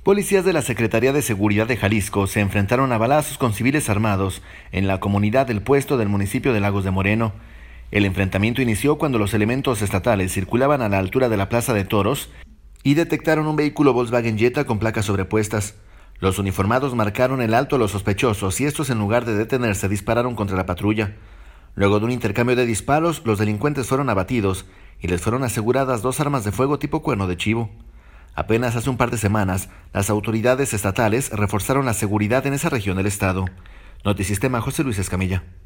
Policías de la Secretaría de Seguridad de Jalisco se enfrentaron a balazos con civiles armados en la comunidad del Puesto del municipio de Lagos de Moreno. El enfrentamiento inició cuando los elementos estatales circulaban a la altura de la Plaza de Toros y detectaron un vehículo Volkswagen Jetta con placas sobrepuestas. Los uniformados marcaron el alto a los sospechosos y estos, en lugar de detenerse, dispararon contra la patrulla. Luego de un intercambio de disparos, los delincuentes fueron abatidos y les fueron aseguradas 2 armas de fuego tipo cuerno de chivo. Apenas hace un par de semanas, las autoridades estatales reforzaron la seguridad en esa región del estado. Notisistema, José Luis Escamilla.